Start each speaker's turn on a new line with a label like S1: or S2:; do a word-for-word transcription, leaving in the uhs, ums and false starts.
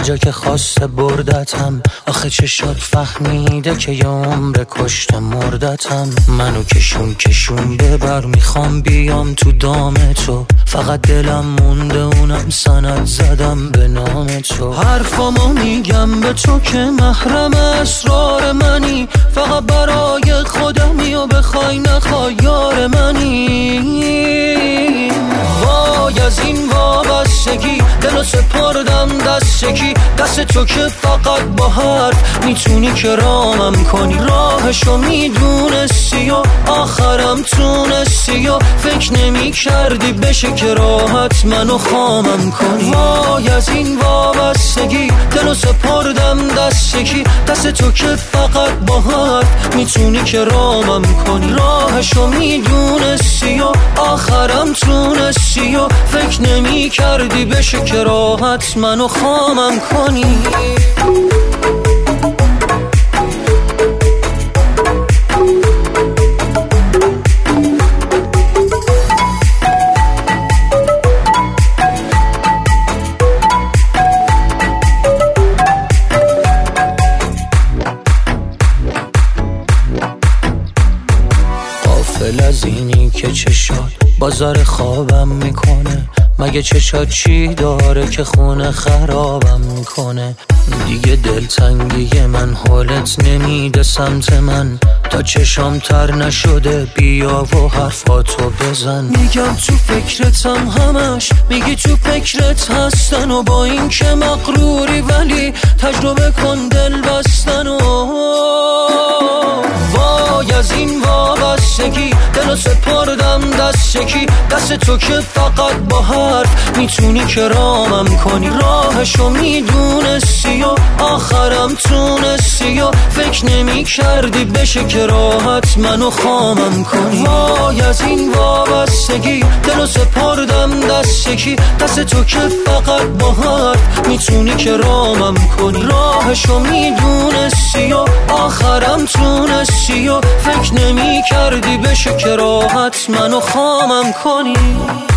S1: هر جا که خواسته بردتم، آخه چشات فهمیده که یه عمر کشته مردتم. منو کشون کشون ببر، میخوام بیام تو دام تو، فقط دلم مونده اونم سند زدم به نام تو. حرفامو میگم به تو که محرم اسرار منی، فقط برای خودمی و بخوای نخوای یار منی. وای از این وابستگی دلو سپردم دست کی، دست تو که فقط با حرف میتونی که رامم کنی. راهشو میدونستی و آخرم تونستی و فکر نمی کردی بشه که راحت منو خامم کنی. وای از این وابستگی دلو سپردم دست کی، دست تو که فقط با حرف میتونی که رامم کنی. راهشو میدونستی و آخرم تونستی و فکر نمی کردی بشه که راحت منو خامم کنی. غافل از اینی که چشات بازار خوابم میکنه، مگه چشات چی داره که خونه خرابم میکنه. دیگه دلتنگی من حالت نمیده سمت من، تا چشام تر نشده بیا و حرفاتو بزن. میگم تو فکرتم همش، میگی تو فکرت هستن و با این که مغروری ولی تجربه کن دل بستن. و وای از این وابستگی دلو سپردم دست کی، دست تو که فقط با حرف میتونی که رامم کنی. راهشو میدونستی و آخرم تونستی و فکر نمی کردی بشه که راحت منو خامم کنی. وای از این وابستگی دلو سپردم دست کی، دست تو که فقط با حرف میتونی که رامم کنی. راهشو میدونستی و آخرم تونستی و فکر نمی کردی بشه که راحت منو خامم کنی.